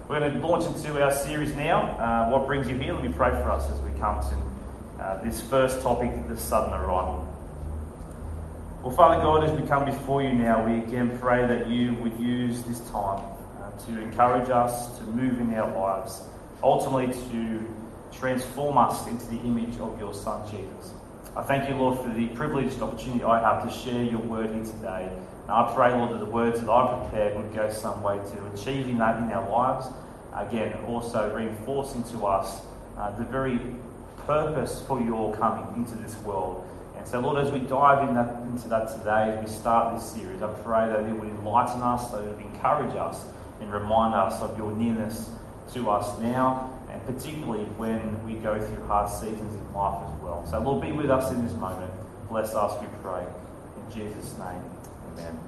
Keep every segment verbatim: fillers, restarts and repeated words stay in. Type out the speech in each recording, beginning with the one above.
We're going to launch into our series now, uh, What Brings You Here? Let me pray for us as we come to uh, this first topic, the sudden arrival. Well, Father God, as we come before you now, we again pray that you would use this time uh, to encourage us, to move in our lives, ultimately to transform us into the image of your Son, Jesus. I thank you, Lord, for the privileged opportunity I have to share your word here today. And I pray, Lord, that the words that I prepared would go some way to achieving that in our lives. Again, also reinforcing to us uh, the very purpose for your coming into this world. And so, Lord, as we dive in that, into that today, as we start this series, I pray that it would enlighten us, that it would encourage us and remind us of your nearness to us now, and particularly when we go through hard seasons in life as well. So, Lord, be with us in this moment. Bless us, we pray. In Jesus' name. Amen.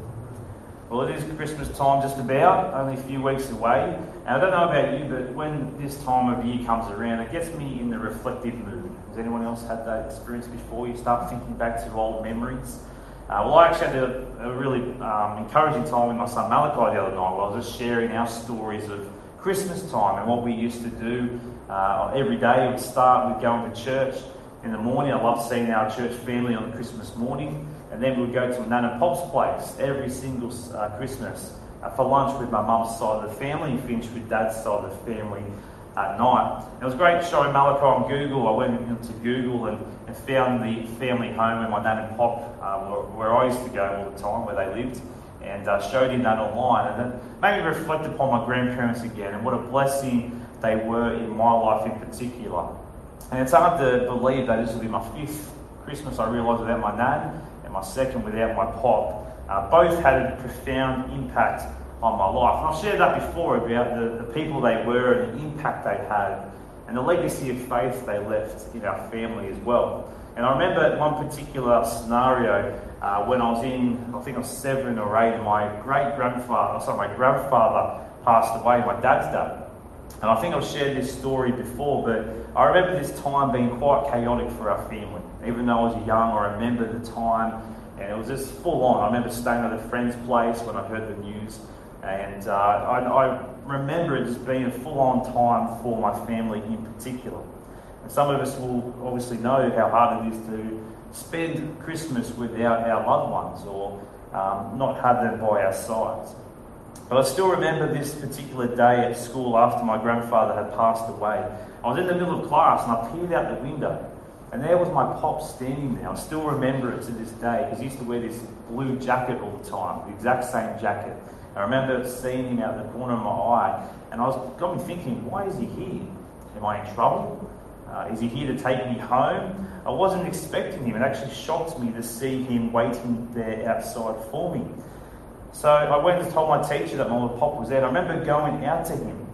Well, it is Christmas time just about, only a few weeks away. And I don't know about you, but when this time of year comes around, it gets me in the reflective mood. Has anyone else had that experience before? You start thinking back to old memories. Uh, well, I actually had a, a really um, encouraging time with my son Malachi the other night, where I was just sharing our stories of Christmas time and what we used to do uh, every day. It would start with going to church in the morning. I loved seeing our church family on Christmas morning. And then we would go to Nan and Pop's place every single uh, Christmas uh, for lunch with my mum's side of the family and finish with dad's side of the family at night. And it was great showing Malachi on Google. I went into Google and, and found the family home where my Nan and Pop, uh, where, where I used to go all the time, where they lived, and uh, showed him that online. And it made me reflect upon my grandparents again and what a blessing they were in my life in particular. And it's hard to believe that this will be my fifth Christmas, I realised, without my Nan, my second without my pop. Uh, both had a profound impact on my life. And I've shared that before about the, the people they were and the impact they had and the legacy of faith they left in our family as well. And I remember one particular scenario uh, when I was in, I think I was seven or eight, and my great-grandfather, sorry, my grandfather passed away, my dad's dad. And I think I've shared this story before, but I remember this time being quite chaotic for our family. Even though I was young, I remember the time, and it was just full on. I remember staying at a friend's place when I heard the news, and uh, I, I remember it just being a full-on time for my family in particular. And some of us will obviously know how hard it is to spend Christmas without our loved ones or um, not have them by our sides. But I still remember this particular day at school after my grandfather had passed away. I was in the middle of class and I peered out the window. And there was my pop standing there. I still remember it to this day because he used to wear this blue jacket all the time, the exact same jacket. I remember seeing him out the corner of my eye, and I was got me thinking, why is he here? Am I in trouble? Uh, is he here to take me home? I wasn't expecting him. It actually shocked me to see him waiting there outside for me. So I went and told my teacher that my pop was there. I remember going out to him,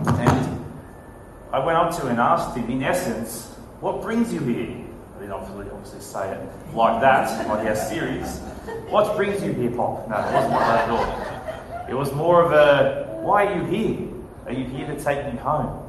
and I went up to him and asked him, in essence, what brings you here? I didn't obviously, obviously say it like that, like our series. What brings you here, Pop? No, it wasn't like that at all. It was more of a, why are you here? Are you here to take me home?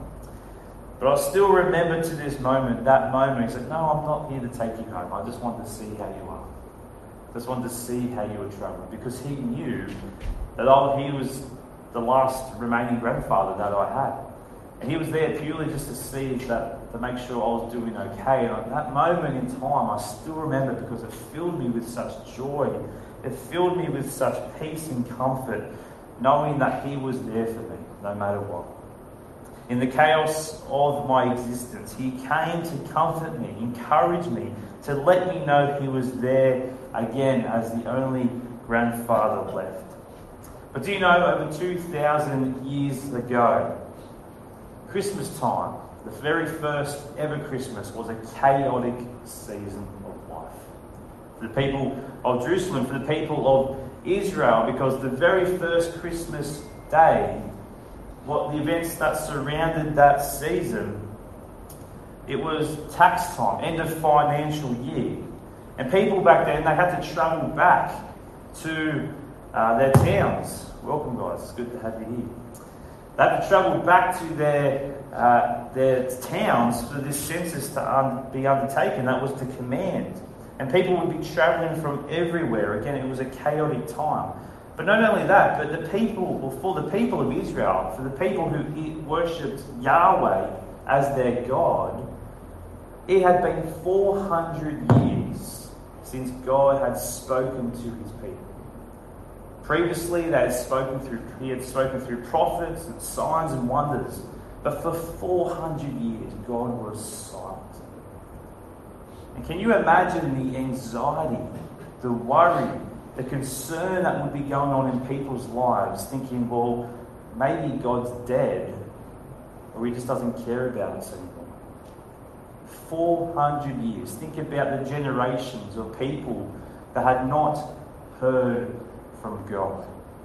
But I still remember to this moment, that moment, he said, no, I'm not here to take you home. I just want to see how you are. I just wanted to see how you were travelling. Because he knew that I, he was the last remaining grandfather that I had. And he was there purely just to see that, to make sure I was doing okay. And at that moment in time, I still remember because it filled me with such joy. It filled me with such peace and comfort, knowing that he was there for me, no matter what. In the chaos of my existence, he came to comfort me, encourage me, to let me know he was there again as the only grandfather left. But do you know, over two thousand years ago, Christmas time, the very first ever Christmas, was a chaotic season of life. For the people of Jerusalem, for the people of Israel, because the very first Christmas day, what the events that surrounded that season, it was tax time, end of financial year. And people back then, they had to travel back to uh, their towns. Welcome, guys. It's good to have you here. They had to travel back to their uh, their towns for this census to un- be undertaken. That was to command. And people would be travelling from everywhere. Again, it was a chaotic time. But not only that, but the people, or for the people of Israel, for the people who worshipped Yahweh as their God, it had been four hundred years since God had spoken to his people. Previously, they had spoken through, he had spoken through prophets and signs and wonders. But for four hundred years, God was silent. And can you imagine the anxiety, the worry, the concern that would be going on in people's lives, thinking, well, maybe God's dead, or he just doesn't care about us anymore. four hundred years. Think about the generations of people that had not heard from God.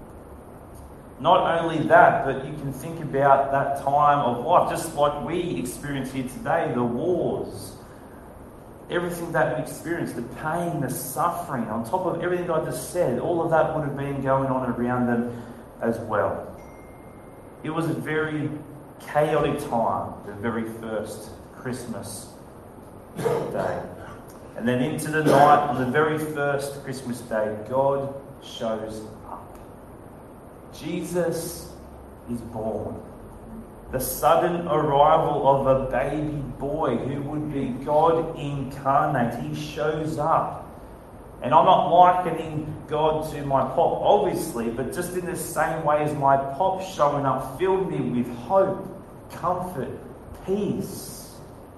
Not only that, but you can think about that time of life, just like we experience here today, the wars, everything that we experience, the pain, the suffering, on top of everything I just said, all of that would have been going on around them as well. It was a very chaotic time, the very first Christmas day. And then into the night, on the very first Christmas day, God shows up. Jesus is born. The sudden arrival of a baby boy who would be God incarnate. He shows up. And I'm not likening God to my pop, obviously, but just in the same way as my pop showing up filled me with hope, comfort, peace.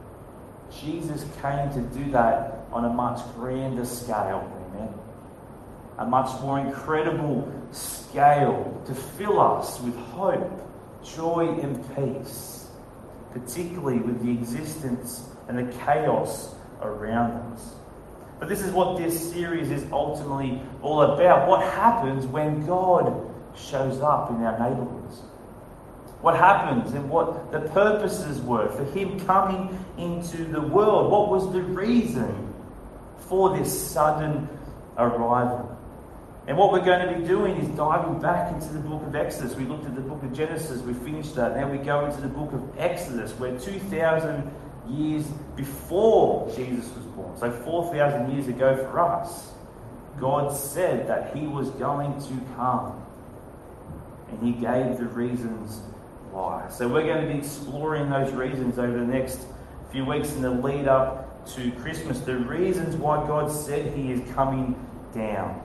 Jesus came to do that on a much grander scale, amen. A much more incredible scale to fill us with hope, joy and peace, particularly with the existence and the chaos around us. But this is what this series is ultimately all about. What happens when God shows up in our neighbourhoods? What happens and what the purposes were for him coming into the world? What was the reason for this sudden arrival? And what we're going to be doing is diving back into the book of Exodus. We looked at the book of Genesis, we finished that. Now we go into the book of Exodus, where two thousand years before Jesus was born, so four thousand years ago for us, God said that he was going to come. And he gave the reasons why. So we're going to be exploring those reasons over the next few weeks in the lead up to Christmas. The reasons why God said he is coming down.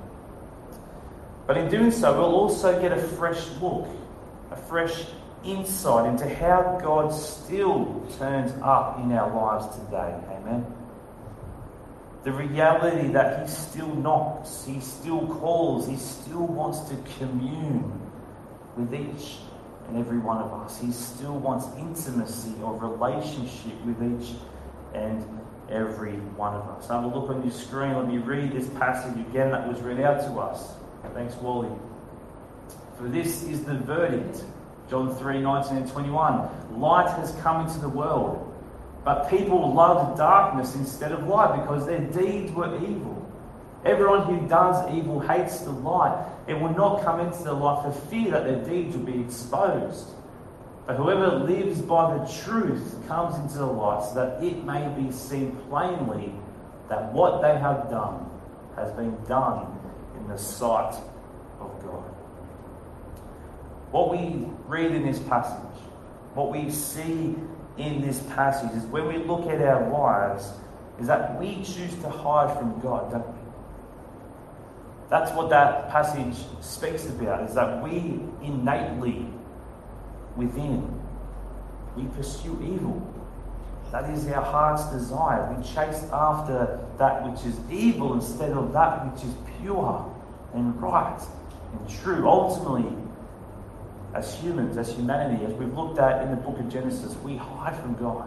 But in doing so, we'll also get a fresh look, a fresh insight into how God still turns up in our lives today. Amen. The reality that he still knocks, he still calls, he still wants to commune with each and every one of us. He still wants intimacy or relationship with each and every one of us. Have a look on your screen. Let me read this passage again that was read out to us. Thanks, Wally. For this is the verdict. John three, nineteen and twenty-one. Light has come into the world, but people loved darkness instead of light because their deeds were evil. Everyone who does evil hates the light. It will not come into the light for fear that their deeds will be exposed. But whoever lives by the truth comes into the light so that it may be seen plainly that what they have done has been done in the sight of God. What we read in this passage, what we see in this passage is when we look at our lives, is that we choose to hide from God, don't we? That's what that passage speaks about, is that we innately, within, we pursue evil. That is our heart's desire. We chase after that which is evil instead of that which is pure and right and true. Ultimately, as humans, as humanity, as we've looked at in the book of Genesis, we hide from God.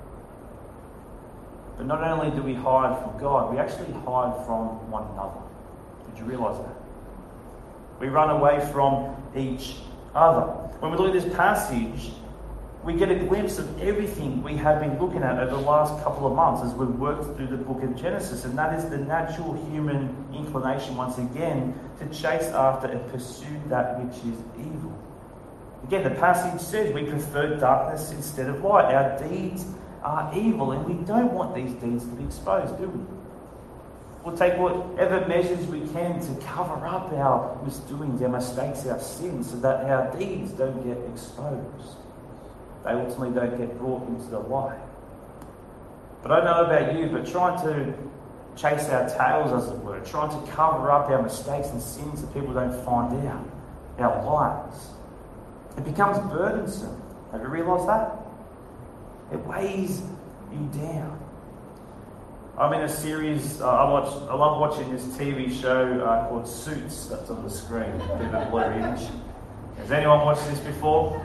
But not only do we hide from God, we actually hide from one another. Did you realise that? We run away from each other. When we look at this passage, we get a glimpse of everything we have been looking at over the last couple of months as we've worked through the book of Genesis, and that is the natural human inclination, once again, to chase after and pursue that which is evil. Again, the passage says we prefer darkness instead of light. Our deeds are evil, and we don't want these deeds to be exposed, do we? We'll take whatever measures we can to cover up our misdoings, our mistakes, our sins, so that our deeds don't get exposed. They ultimately don't get brought into the light. But I don't know about you, but trying to chase our tails, as it were, trying to cover up our mistakes and sins that people don't find out, our lives, it becomes burdensome. Have you realised that? It weighs you down. I'm in a series, uh, I watch, I love watching this T V show uh, called Suits that's on the screen, a bit of a blurry image. Has anyone watched this before?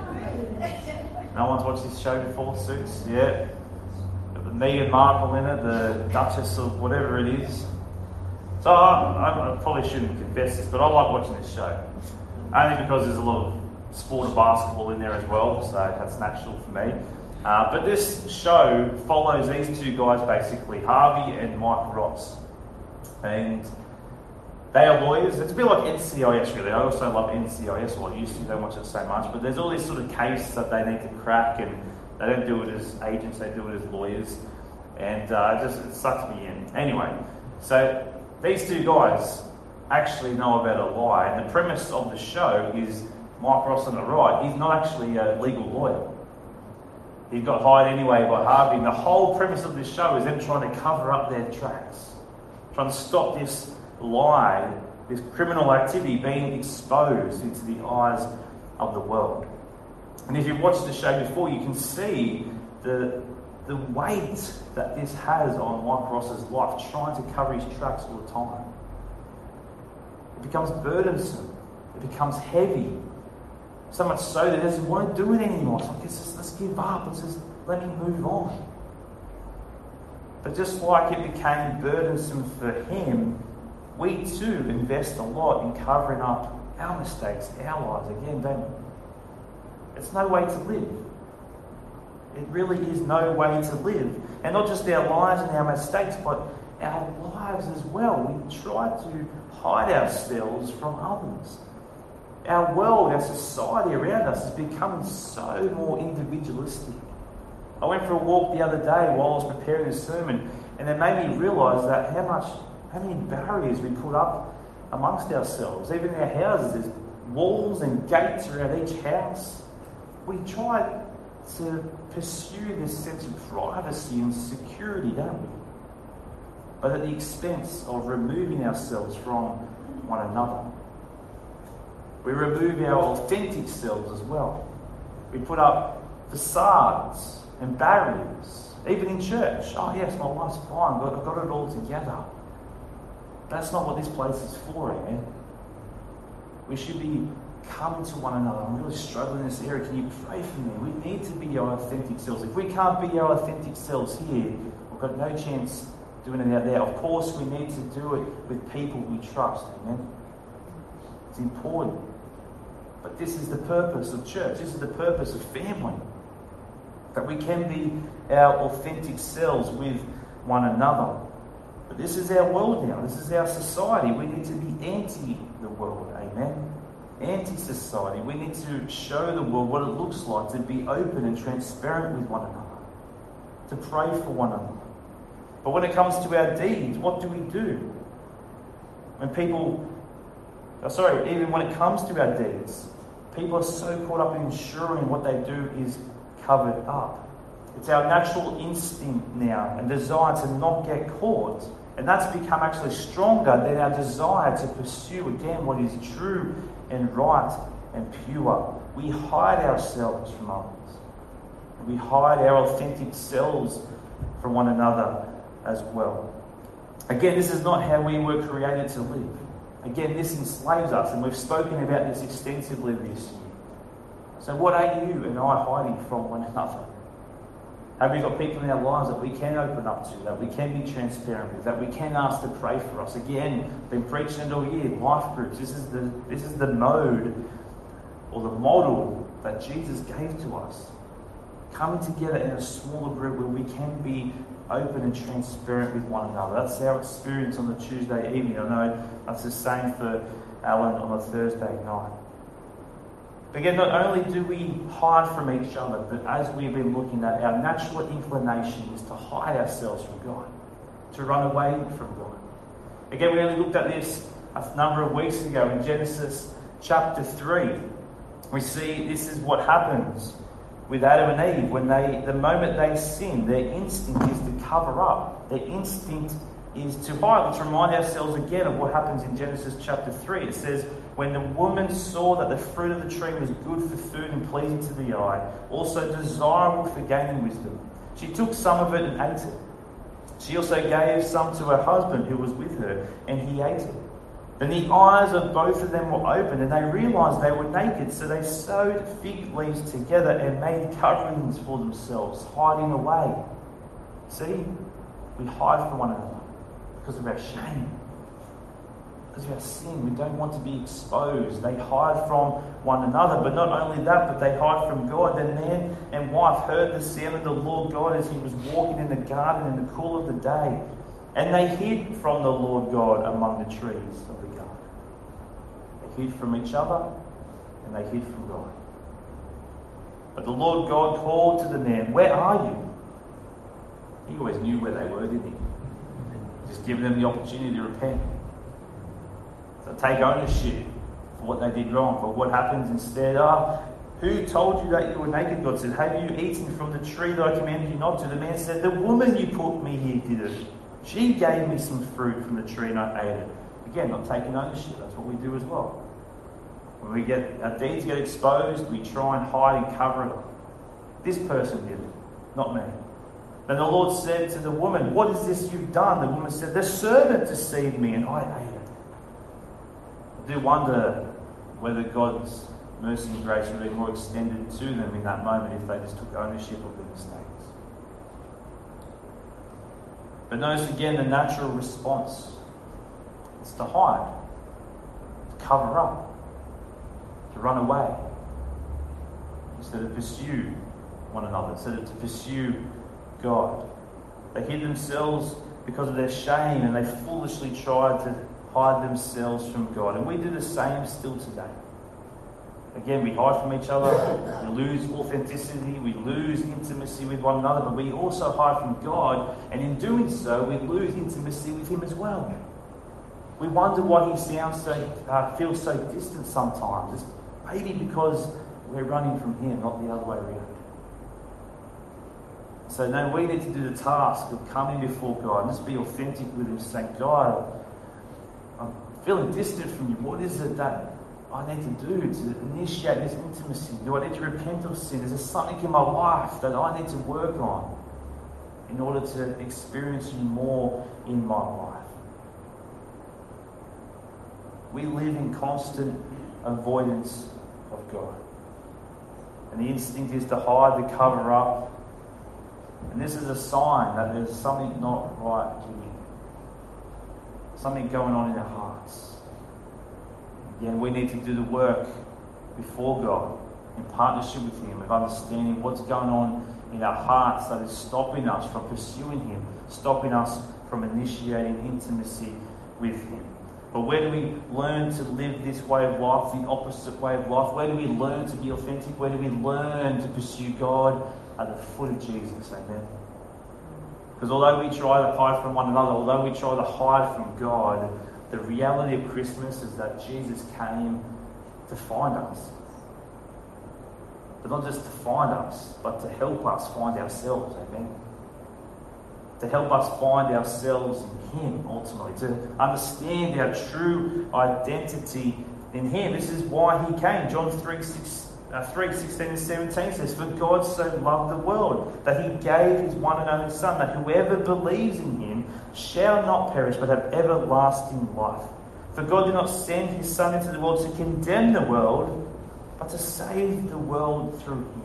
No one's watched this show before, Suits? Yeah. Got the Meghan Markle in it, the Duchess of whatever it is. So I, I probably shouldn't confess this, but I like watching this show. Only because there's a lot of sport and basketball in there as well, so that's natural for me. Uh, but this show follows these two guys basically, Harvey and Mike Ross. And they are lawyers. It's a bit like N C I S really. I also love N C I S, well I used to, don't watch it so much, but there's all these sort of cases that they need to crack, and they don't do it as agents, they do it as lawyers. And uh, it just it sucks me in. Anyway, so these two guys actually know about a lie, and the premise of the show is Mike Ross on the right, he's not actually a legal lawyer. He got hired anyway by Harvey, and the whole premise of this show is them trying to cover up their tracks, trying to stop this lie, this criminal activity being exposed into the eyes of the world. And if you've watched the show before, you can see the, the weight that this has on Mike Ross's life, trying to cover his tracks all the time. It becomes burdensome. It becomes heavy. So much so that he doesn't want to do it anymore. It's like, let's, just, let's give up. Let's just let me move on. But just like it became burdensome for him, we too invest a lot in covering up our mistakes, our lives again, don't we? It's no way to live. It really is no way to live. And not just our lives and our mistakes, but our lives as well. We try to hide ourselves from others. Our world, our society around us is becoming so more individualistic. I went for a walk the other day while I was preparing this sermon, and it made me realise that how much, how many barriers we put up amongst ourselves. Even in our houses, there's walls and gates around each house. We try to pursue this sense of privacy and security, don't we? But at the expense of removing ourselves from one another. We remove our authentic selves as well. We put up facades and barriers, even in church. Oh yes, my life's fine, but I've got it all together. That's not what this place is for, amen? We should be coming to one another. I'm really struggling in this area. Can you pray for me? We need to be our authentic selves. If we can't be our authentic selves here, we've got no chance doing it out there. Of course, we need to do it with people we trust, amen? It's important. But this is the purpose of church. This is the purpose of family. That we can be our authentic selves with one another. But this is our world now. This is our society. We need to be anti the world. Amen? Anti-society. We need to show the world what it looks like to be open and transparent with one another. To pray for one another. But when it comes to our deeds, what do we do? When people... Oh, sorry, even when it comes to our deeds, people are so caught up in ensuring what they do is covered up. It's our natural instinct now and desire to not get caught. And that's become actually stronger than our desire to pursue again what is true and right and pure. We hide ourselves from others. We hide our authentic selves from one another as well. Again, this is not how we were created to live. Again, this enslaves us, and we've spoken about this extensively this year. So what are you and I hiding from one another? Have we got people in our lives that we can open up to, that we can be transparent with, that we can ask to pray for us? Again, been preaching it all year, life groups. This is the this is the mode or the model that Jesus gave to us. Coming together in a smaller group where we can be open and transparent with one another. That's our experience on the Tuesday evening. I know that's the same for Alan on a Thursday night. But again, not only do we hide from each other, but as we've been looking at, our natural inclination is to hide ourselves from God, to run away from God. Again, we only looked at this a number of weeks ago in Genesis chapter three. We see this is what happens with Adam and Eve. When they, the moment they sin, their instinct is to cover up. Their instinct is to hide. Let's remind ourselves again of what happens in Genesis chapter three. It says, when the woman saw that the fruit of the tree was good for food and pleasing to the eye, also desirable for gaining wisdom, she took some of it and ate it. She also gave some to her husband who was with her, and he ate it. Then the eyes of both of them were opened, and they realized they were naked, so they sewed fig leaves together and made coverings for themselves, hiding away. See? We hide from one another because of our shame, because of our sin. We don't want to be exposed. They hide from one another, but not only that, but they hide from God. The man and wife heard the sound of the Lord God as he was walking in the garden in the cool of the day, and they hid from the Lord God among the trees of the garden. They hid from each other, and they hid from God. But the Lord God called to the man, "Where are you?" He always knew where they were, didn't he? Just giving them the opportunity to repent. So take ownership for what they did wrong. But what happens instead? Ah, who told you that you were naked? God said, have you eaten from the tree that I commanded you not to? The man said, the woman you put me here did it. She gave me some fruit from the tree and I ate it. Again, not taking ownership. That's what we do as well. When we get our deeds get exposed, we try and hide and cover it up. This person did it, not me. Then the Lord said to the woman, what is this you've done? The woman said, the servant deceived me and I ate it. I do wonder whether God's mercy and grace would be more extended to them in that moment if they just took ownership of their mistakes. But notice again the natural response. It's to hide, to cover up, to run away, instead of pursue one another, instead of to pursue God. They hid themselves because of their shame and they foolishly tried to hide themselves from God. And we do the same still today. Again, we hide from each other, we lose authenticity, we lose intimacy with one another, but we also hide from God, and in doing so, we lose intimacy with Him as well. We wonder why He sounds so, uh, feels so distant sometimes. It's maybe because we're running from Him, not the other way around. So now we need to do the task of coming before God and just be authentic with Him, saying, God, I'm feeling distant from You. What is it that I need to do to initiate this intimacy? Do I need to repent of sin? Is there something in my life that I need to work on in order to experience You more in my life? We live in constant avoidance of God. And the instinct is to hide, to cover up. And this is a sign that there's something not right here. Something going on in our hearts. Again, we need to do the work before God in partnership with Him, of understanding what's going on in our hearts that is stopping us from pursuing Him, stopping us from initiating intimacy with Him. But where do we learn to live this way of life, the opposite way of life? Where do we learn to be authentic? Where do we learn to pursue God? At the foot of Jesus, amen. Because although we try to hide from one another, although we try to hide from God, the reality of Christmas is that Jesus came to find us. But not just to find us, but to help us find ourselves, amen. To help us find ourselves in Him, ultimately. To understand our true identity in Him. This is why He came. John three, six, uh, three, sixteen and seventeen says, for God so loved the world, that He gave His one and only Son, that whoever believes in Him shall not perish, but have everlasting life. For God did not send His Son into the world to condemn the world, but to save the world through Him.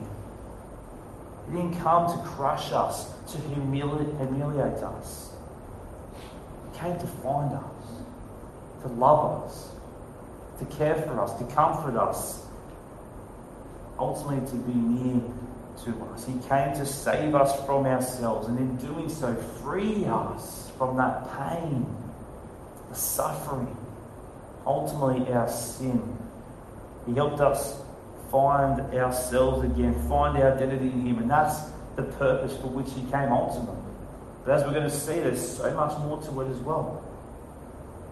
He didn't come to crush us, to humili- humiliate us. He came to find us, to love us, to care for us, to comfort us, ultimately to be near to us. He came to save us from ourselves, and in doing so, free us from that pain, the suffering, ultimately our sin. He helped us find ourselves again, find our identity in Him, and that's the purpose for which He came ultimately. But as we're going to see, there's so much more to it as well.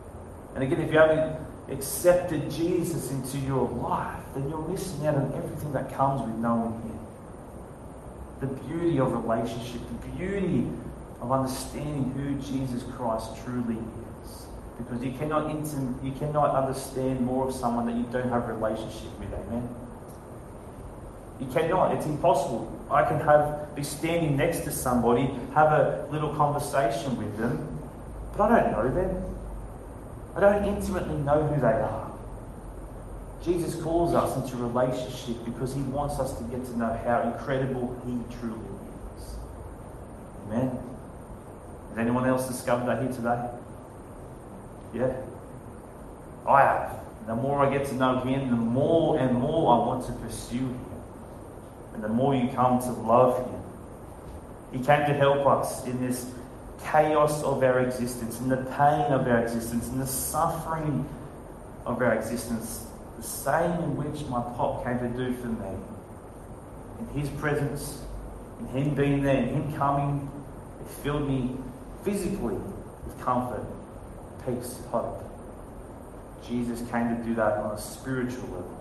And again, if you haven't accepted Jesus into your life, then you're missing out on everything that comes with knowing Him. The beauty of relationship, the beauty of understanding who Jesus Christ truly is. Because you cannot intim- you cannot understand more of someone that you don't have a relationship with. Amen. You cannot. It's impossible. I can have be standing next to somebody, have a little conversation with them, but I don't know them. I don't intimately know who they are. Jesus calls us into relationship because He wants us to get to know how incredible He truly is. Amen. Has anyone else discovered that here today? Yeah. I have. The more I get to know Him, the more and more I want to pursue Him. And the more you come to love Him. He came to help us in this chaos of our existence, in the pain of our existence, in the suffering of our existence, the same in which my pop came to do for me. In His presence, in Him being there, in Him coming, it filled me physically with comfort, peace, hope. Jesus came to do that on a spiritual level,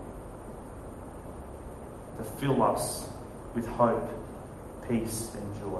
to fill us with hope, peace, and joy.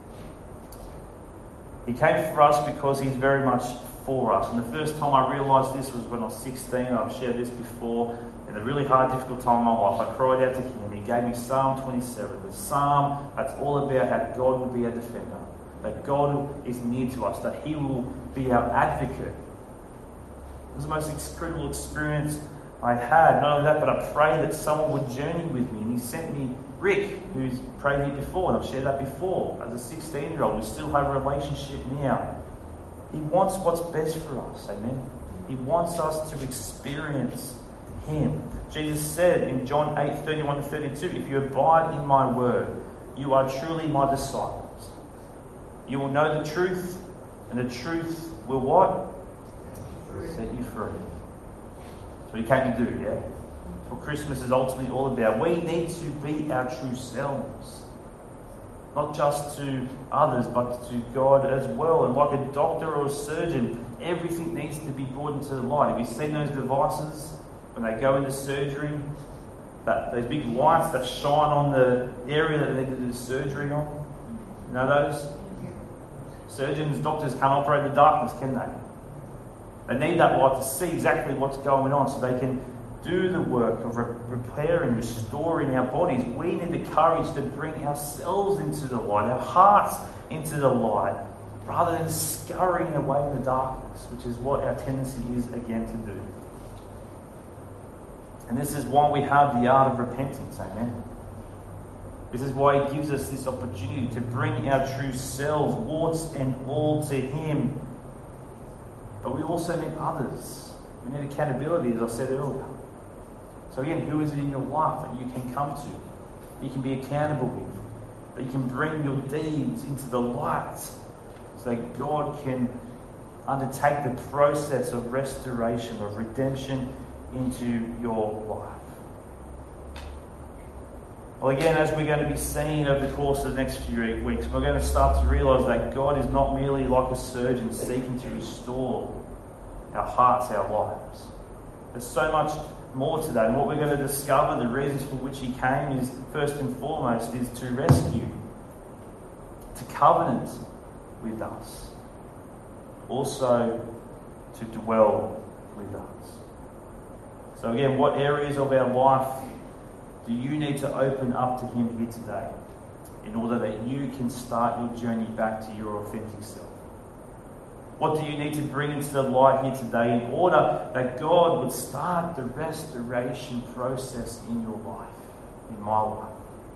He came for us because He's very much for us. And the first time I realised this was when I was sixteen. I've shared this before. In a really hard, difficult time in my life, I cried out to Him. He gave me Psalm twenty-seven. The psalm that's all about how God will be our defender, that God is near to us, that He will be our advocate. It was the most incredible experience I had. Not only that, but I prayed that someone would journey with me. And He sent me Rick, who's prayed here before, and I've shared that before. As a sixteen-year-old, we still have a relationship now. He wants what's best for us, amen? He wants us to experience Him. Jesus said in John eight, thirty-one to thirty-two, if you abide in my word, you are truly my disciples. You will know the truth, and the truth will what? Set you free. That's what He came to do, yeah? That's what Christmas is ultimately all about. We need to be our true selves. Not just to others, but to God as well. And like a doctor or a surgeon, everything needs to be brought into the light. Have you seen those devices when they go into surgery? That those big lights that shine on the area that they need to do surgery on? You know those? Surgeons, doctors can't operate in the darkness, can they? They need that light to see exactly what's going on so they can do the work of re- repairing, restoring our bodies. We need the courage to bring ourselves into the light, our hearts into the light, rather than scurrying away in the darkness, which is what our tendency is again to do. And this is why we have the art of repentance, amen? This is why He gives us this opportunity to bring our true selves, warts and all, to Him. But we also need others. We need accountability, as I said earlier. So again, who is it in your life that you can come to, you can be accountable with, that you can bring your deeds into the light so that God can undertake the process of restoration, of redemption into your life. Well, again, as we're going to be seeing over the course of the next few weeks, we're going to start to realise that God is not merely like a surgeon seeking to restore our hearts, our lives. There's so much more to that. And what we're going to discover, the reasons for which He came, is first and foremost is to rescue, to covenant with us, also to dwell with us. So again, what areas of our life do you need to open up to Him here today in order that you can start your journey back to your authentic self? What do you need to bring into the light here today in order that God would start the restoration process in your life, in my life?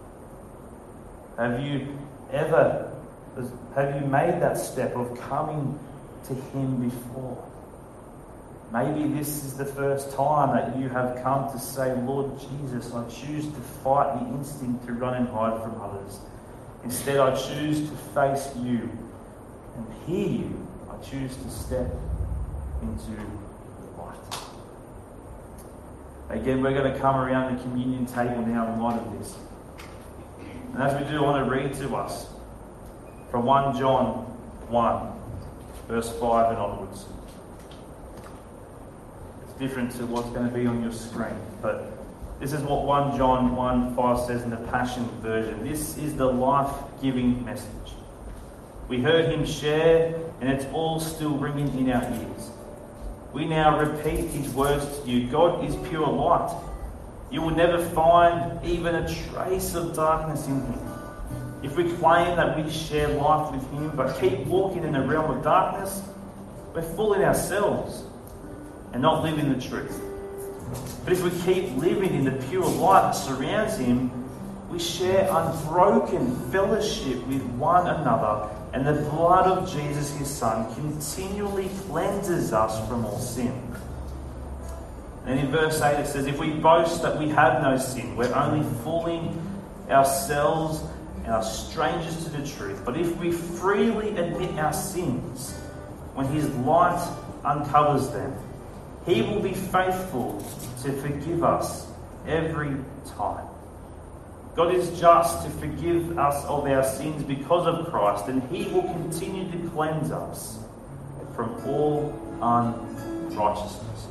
Have you ever, have you made that step of coming to Him before? Maybe this is the first time that you have come to say, Lord Jesus, I choose to fight the instinct to run and hide from others. Instead, I choose to face you and hear you. I choose to step into the light. Again, we're going to come around the communion table now in light of this. And as we do, I want to read to us from First John one, verse five and onwards. different to what's going to be on your screen. But this is what First John one five says in the Passion Version. This is the life-giving message. We heard him share, and it's all still ringing in our ears. We now repeat his words to you. God is pure light. You will never find even a trace of darkness in him. If we claim that we share life with him, but keep walking in the realm of darkness, we're fooling ourselves and not living the truth. But if we keep living in the pure light that surrounds him, we share unbroken fellowship with one another, and the blood of Jesus, his Son, continually cleanses us from all sin. And in verse eight it says, if we boast that we have no sin, we're only fooling ourselves and are strangers to the truth. But if we freely admit our sins, when his light uncovers them, he will be faithful to forgive us every time. God is just to forgive us of our sins because of Christ, and he will continue to cleanse us from all unrighteousness.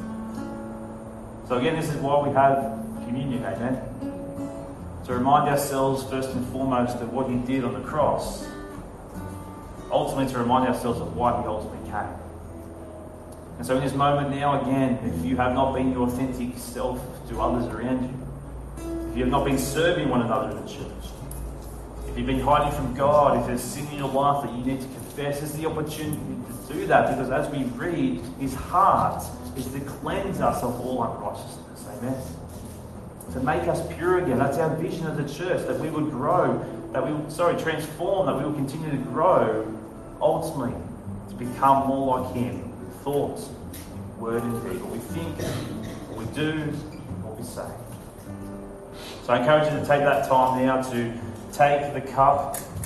So again, this is why we have communion, amen? To remind ourselves first and foremost of what he did on the cross. Ultimately to remind ourselves of why he ultimately came. And so in this moment now, again, if you have not been your authentic self to others around you, if you have not been serving one another in the church, if you've been hiding from God, if there's sin in your life that you need to confess, there's the opportunity to do that, because as we read, his heart is to cleanse us of all unrighteousness. Amen. To make us pure again. That's our vision of the church, that we would grow, that we would, sorry, transform, that we will continue to grow, ultimately, to become more like him. Thoughts, word and deed. What we think, what we do, what we say. So I encourage you to take that time now to take the cup